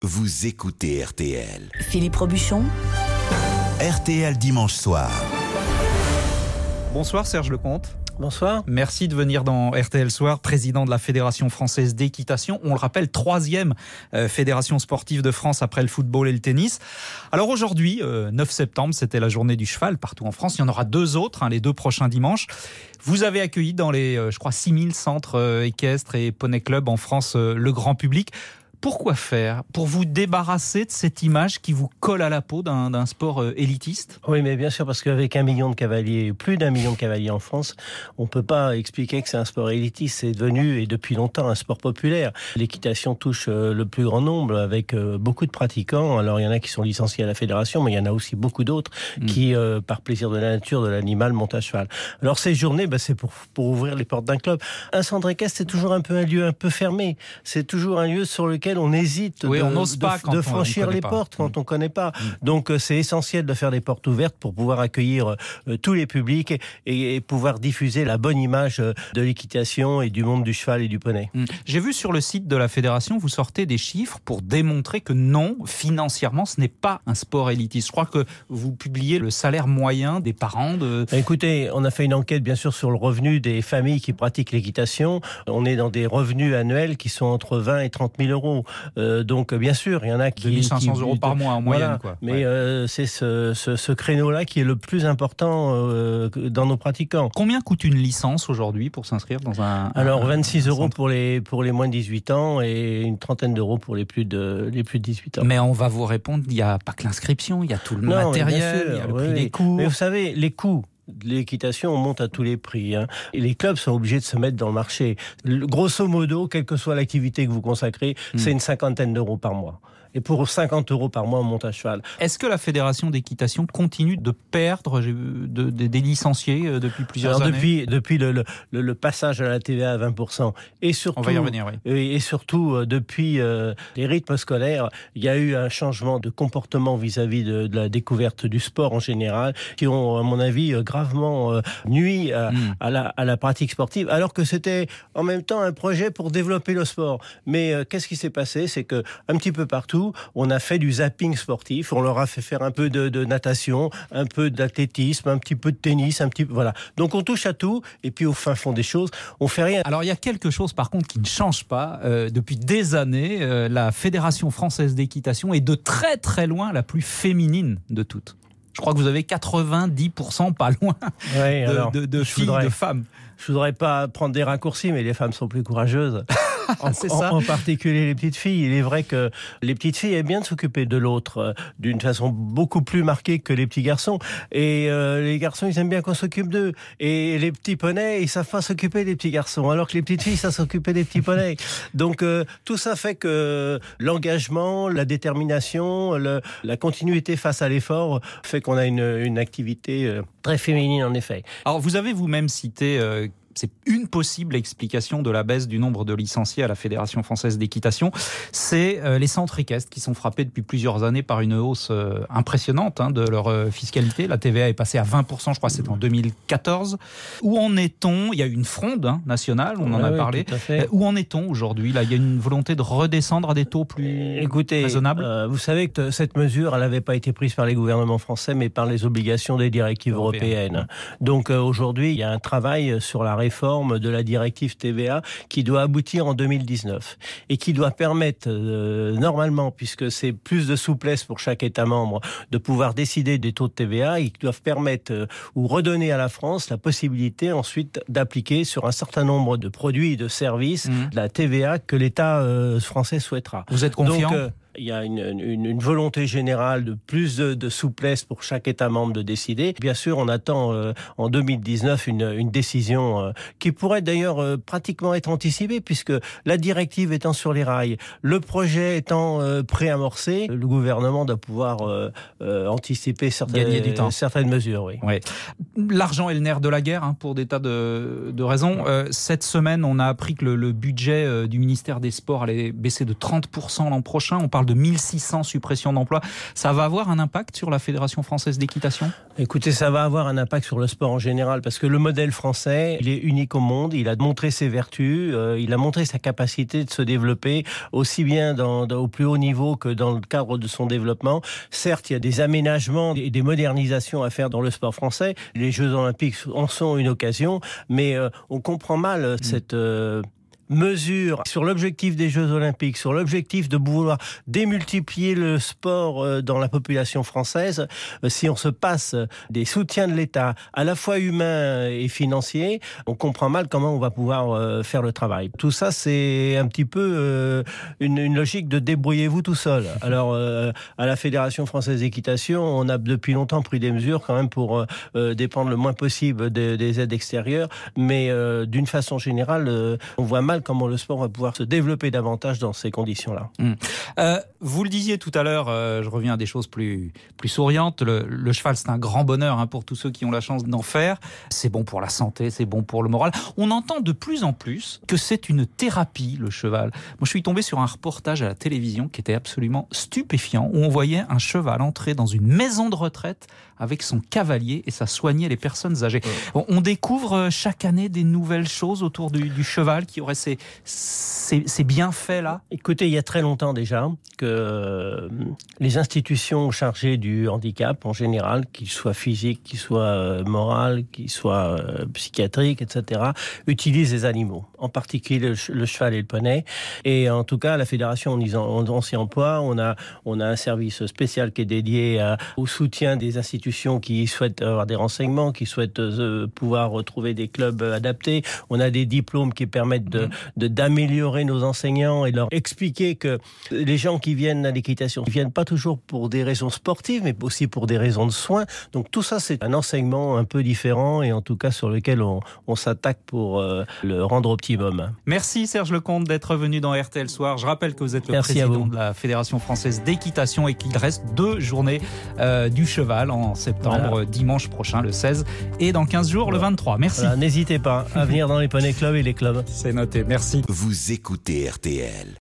Vous écoutez RTL. Philippe Robuchon. RTL dimanche soir. Bonsoir Serge Lecomte. Bonsoir. Merci de venir dans RTL Soir, président de la Fédération Française d'Équitation. On le rappelle, 3e fédération sportive de France après le football et le tennis. Alors aujourd'hui, 9 septembre, c'était la journée du cheval partout en France. Il y en aura 2 autres, les 2 prochains dimanches. Vous avez accueilli dans les, 6000 centres équestres et poney club en France le grand public. Pourquoi faire ? Pour vous débarrasser de cette image qui vous colle à la peau d'un sport élitiste ? Oui, mais bien sûr, parce qu'avec 1 million de cavaliers, plus d'1 million de cavaliers en France, on ne peut pas expliquer que c'est un sport élitiste. C'est devenu, et depuis longtemps, un sport populaire. L'équitation touche le plus grand nombre, avec beaucoup de pratiquants. Alors, il y en a qui sont licenciés à la fédération, mais il y en a aussi beaucoup d'autres qui, par plaisir de la nature, de l'animal, montent à cheval. Alors, ces journées, c'est pour ouvrir les portes d'un club. Un centre équestre, c'est toujours un peu un lieu un peu fermé. C'est toujours un lieu sur lequel on hésite de franchir les portes quand on ne connaît pas. Donc c'est essentiel de faire des portes ouvertes pour pouvoir accueillir tous les publics et pouvoir diffuser la bonne image de l'équitation et du monde du cheval et du poney. J'ai vu sur le site de la fédération, vous sortez des chiffres pour démontrer que non, financièrement, ce n'est pas un sport élitiste. Je crois que vous publiez le salaire moyen des parents de... Écoutez, on a fait une enquête bien sûr sur le revenu des familles qui pratiquent l'équitation. On est dans des revenus annuels qui sont entre 20 et 30 000 euros. Donc bien sûr, il y en a qui... 2500 euros par mois en moyenne. Quoi. Mais c'est ce créneau-là qui est le plus important dans nos pratiquants. Combien coûte une licence aujourd'hui pour s'inscrire dans un... Alors 26 euros pour les moins de 18 ans et une trentaine d'euros pour les plus de 18 ans. Mais on va vous répondre, il n'y a pas que l'inscription, il y a tout le matériel, il y a le prix des cours. Mais vous savez, les coûts de l'équitation, on monte à tous les prix. Et les clubs sont obligés de se mettre dans le marché. Grosso modo, quelle que soit l'activité que vous consacrez, c'est une 50aine d'euros par mois. Et pour 50 euros par mois, on monte à cheval. Est-ce que la Fédération d'équitation continue de perdre des licenciés depuis plusieurs années ? Depuis le passage à la TVA à 20%, et surtout, on va y revenir, oui. Et surtout depuis les rythmes scolaires, il y a eu un changement de comportement vis-à-vis de la découverte du sport en général, qui ont, à mon avis, gravement nui à la pratique sportive, alors que c'était en même temps un projet pour développer le sport. Mais qu'est-ce qui s'est passé ? C'est que un petit peu partout, on a fait du zapping sportif, on leur a fait faire un peu de natation, un peu d'athlétisme, un petit peu de tennis, voilà. Donc on touche à tout, et puis au fin fond des choses, on fait rien. Alors il y a quelque chose par contre qui ne change pas. Depuis des années, la Fédération Française d'Équitation est de très très loin la plus féminine de toutes. Je crois que vous avez 90%, pas loin, de filles, de femmes. Je voudrais pas prendre des raccourcis, mais les femmes sont plus courageuses. Ça. En particulier les petites filles. Il est vrai que les petites filles aiment bien de s'occuper de l'autre d'une façon beaucoup plus marquée que les petits garçons. Et les garçons, ils aiment bien qu'on s'occupe d'eux. Et les petits poneys, ils savent pas s'occuper des petits garçons, alors que les petites filles savent s'occuper des petits poneys. Donc tout ça fait que l'engagement, la détermination, la continuité face à l'effort fait qu'on a une activité très féminine en effet. Alors vous avez vous-même cité... c'est une possible explication de la baisse du nombre de licenciés à la Fédération Française d'Équitation. C'est les centres équestres qui sont frappés depuis plusieurs années par une hausse impressionnante de leur fiscalité. La TVA est passée à 20%, je crois que c'était en 2014. Où en est-on ? Il y a eu une fronde nationale, on en a parlé. Où en est-on aujourd'hui ? Là, il y a une volonté de redescendre à des taux plus raisonnables. Vous savez que cette mesure, elle n'avait pas été prise par les gouvernements français, mais par les obligations des directives européennes. Donc aujourd'hui, il y a un travail sur la réforme de la directive TVA qui doit aboutir en 2019 et qui doit permettre normalement, puisque c'est plus de souplesse pour chaque État membre, de pouvoir décider des taux de TVA, ils doivent permettre ou redonner à la France la possibilité ensuite d'appliquer sur un certain nombre de produits et de services la TVA que l'État français souhaitera. Vous êtes confiant ? Donc, il y a une volonté générale de plus de souplesse pour chaque État membre de décider. Bien sûr, on attend en 2019 une décision qui pourrait d'ailleurs pratiquement être anticipée, puisque la directive étant sur les rails, le projet étant préamorcé, le gouvernement doit pouvoir anticiper certaines mesures. Oui. Ouais. L'argent est le nerf de la guerre pour des tas de raisons. Cette semaine, on a appris que le budget du ministère des Sports allait baisser de 30% l'an prochain. On parle parle de 1600 suppressions d'emplois. Ça va avoir un impact sur la Fédération française d'équitation ? Écoutez, ça va avoir un impact sur le sport en général, parce que le modèle français, il est unique au monde, il a montré ses vertus, il a montré sa capacité de se développer, aussi bien au plus haut niveau que dans le cadre de son développement. Certes, il y a des aménagements et des modernisations à faire dans le sport français. Les Jeux Olympiques en sont une occasion, mais on comprend mal cette mesure sur l'objectif des Jeux Olympiques, sur l'objectif de vouloir démultiplier le sport dans la population française. Si on se passe des soutiens de l'État, à la fois humains et financiers, on comprend mal comment on va pouvoir faire le travail. Tout ça, c'est un petit peu une logique de débrouillez-vous tout seul. Alors, à la Fédération française d'équitation, on a depuis longtemps pris des mesures quand même pour dépendre le moins possible des aides extérieures, mais d'une façon générale, on voit mal comment le sport va pouvoir se développer davantage dans ces conditions-là. Vous le disiez tout à l'heure, je reviens à des choses plus souriantes. Le cheval, c'est un grand bonheur pour tous ceux qui ont la chance d'en faire. C'est bon pour la santé, c'est bon pour le moral. On entend de plus en plus que c'est une thérapie, le cheval. Moi, je suis tombé sur un reportage à la télévision qui était absolument stupéfiant, où on voyait un cheval entrer dans une maison de retraite avec son cavalier et ça soignait les personnes âgées. On découvre chaque année des nouvelles choses autour du cheval qui auraient ces bienfaits-là. Écoutez, il y a très longtemps déjà que les institutions chargées du handicap en général, qu'ils soient physiques, qu'ils soient morales, qu'ils soient psychiatriques, etc., utilisent les animaux, en particulier le cheval et le poney. Et en tout cas, la Fédération, on s'y emploie. On a un service spécial qui est dédié au soutien des institutions qui souhaitent avoir des renseignements, qui souhaitent pouvoir retrouver des clubs adaptés. On a des diplômes qui permettent d'améliorer nos enseignants et de leur expliquer que les gens qui viennent à l'équitation ne viennent pas toujours pour des raisons sportives, mais aussi pour des raisons de soins. Donc tout ça, c'est un enseignement un peu différent et en tout cas sur lequel on s'attaque pour le rendre optimum. Merci Serge Lecomte d'être venu dans RTL Soir. Je rappelle que vous êtes le président de la Fédération française d'équitation et qu'il reste 2 journées du cheval en septembre, dimanche prochain, le 16, et dans 15 jours, le 23. Merci. N'hésitez pas à venir dans les poney clubs et les clubs. C'est noté, merci. Vous écoutez RTL.